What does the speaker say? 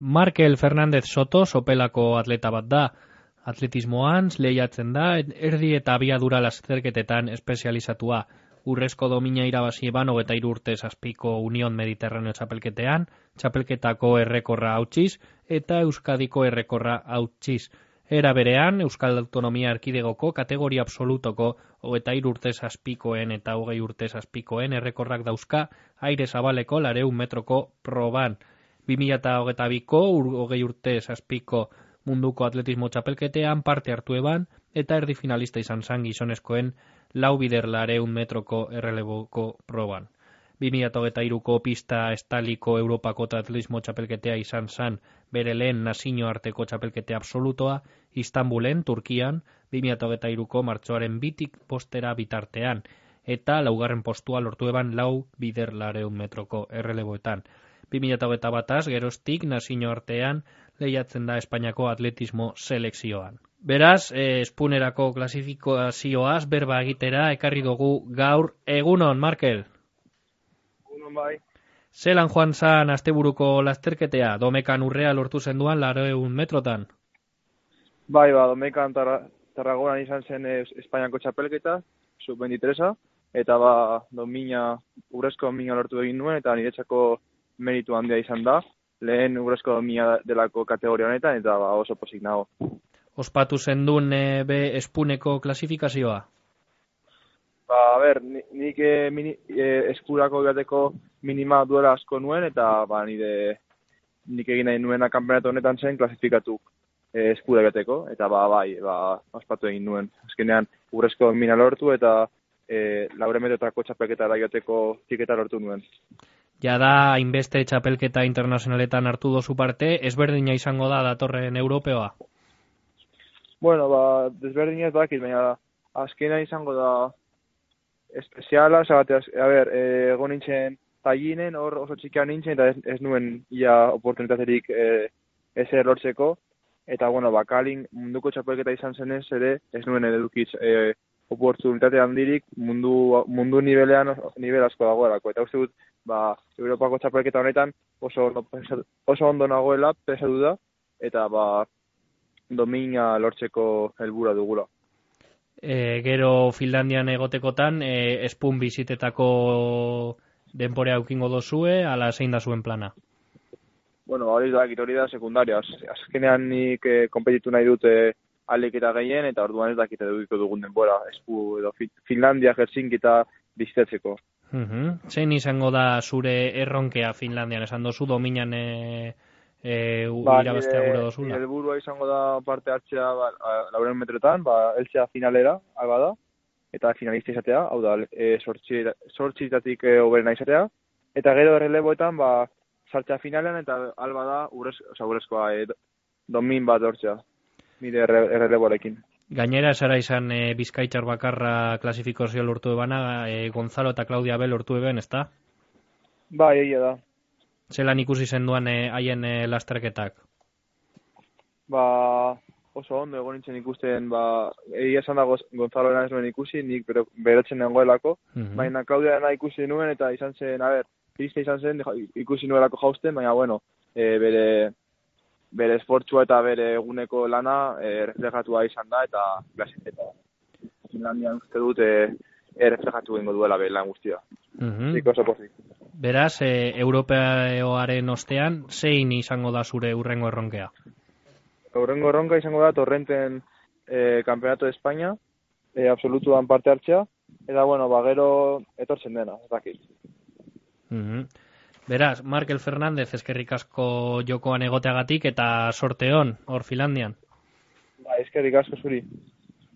Markel Fernández Soto sopelako atleta bat da. Atletismoan lehiatzen da, erdi eta abiadura lasterketetan espezializatua. Urrezko domina irabazi eban 23 urte zazpiko Unión Mediterraneo txapelketean, txapelketako errekorra hautsiz eta Euskadiko errekorra hautsiz. Era berean, Euskal Autonomia Erkidegoko kategoria absolutoko 23 urte zazpikoen eta 20 urte zazpikoen errekorrak dauzka aire zabaleko 200 metroko proban. 2022ko 20 urte zazpiko munduko atletismo txapelketean parte hartu eban eta erdi finalista izan zan gizonezkoen 4 bider 200 metroko erreleboko proban. 2023ko pista estaliko Europako atletismo txapelketea izan zan bere lehen nazio arteko txapelkete absolutoa Istanbulen, Turkian, 2023ko martxoaren 2tik postera bitartean, eta 4. postua lortu eban 4 bider 200 metroko erreleboetan. 2021az geroztik nazio artean lehiatzen da Espainiako atletismo selekzioan. Beraz, espunerako klasifikazioaz berba egitera ekarri dugu gaur. Egunon, Markel? Egunon bai. Zelan joan zan asteburuko lasterketea? Domekan urrea lortu zenduan 200 metrotan? Bai, Domekan Tarragonan izan zen Espainiako txapelketa, sub-23a, eta urrezko domina lortu egin nuen, eta niretzako meritu handia izan da. Lehen urrezko domina delako kategoria honetan, eta oso pozik nago. Ospatu zendun be espuneko klasifikazioa? Nik eskurako gateko minima duela asko nuen, eta nik egin nahi nuena kanpeonato honetan zen klasifikatu eskura gateko, eta ospatu egin nuen. Azkenean urrezko domina lortu, eta 400 metrotako txapelketa gateko tiketa lortu nuen. Ja da, hainbeste txapelketa internazionaletan hartu dozu parte, ezberdina izango da datorren europeoa? Bueno, desberdina ez dakit, baina azkenean izango da espeziala, egon nintzen tallinen, hor oso txikian nintzen, eta ez nuen ia oportunitaterik ezer lortzeko, eta kalin munduko txapelketa izan zenez ere, ez nuen edukitz oportunitate handirik mundu nivel asko dagoelako, eta uste dut, Europako txapelketa honetan oso ondo nagoela, pesatu da, eta domina lortzeko helbura dugula. Gero Finlandian egotekotan, espun bizitetako denporea eukingo dozue, ala zein da zuen plana? Hori da sekundaria. Azkenean nik konpetitu nahi dute aliketa gehien, eta orduan ez dakit edukiko dugun denbora, espu edo Finlandia, Helsinki eta bizitetzeko. Zein izango da zure erronkea Finlandian? Esan dozu dominan irabaztea gure dozula? Nire helburua izango da parte hartzea 400 metrotan, heltzea finalera, alba da, eta finalista izatea, hau da, sortxitatik oberena izatea, eta gero erreleboetan, sartzea finalean, eta alba da, urrezkoa, domin bat hortzea, nire erreleboarekin. Gainera, zara izan Bizkaitzar bakarra klasifikazio lortu ebana, Gonzalo eta Claudia Bel lortu eben, ezta? Bai, egia da. Zelan ikusi zenduan haien lasterketak? Oso ondo egon nintzen ikusten, egia esan da Gonzalo ez nuen ikusi, nik berotzen nengoelako, baina Claudia ikusi nuen, eta izan zen, triste izan zen, ikusi nuelako jausten, baina bere esfortzua eta bere eguneko lana reflejatua izan da, eta Finlandian uste dut reflejatu egingo duela bere lan guztia. Oso pozik. Beraz, europeoaren ostean, zein izango da zure hurrengo erronkea? Hurrengo erronka izango da Torrenten Campeonato de España, absolutuan parte hartzea, eta gero etortzen dena, ez dakit. Beraz, Markel Fernández eskerrik asko jokoan egoteagatik eta sorte on, hor Finlandian. Eskerrik asko zuri.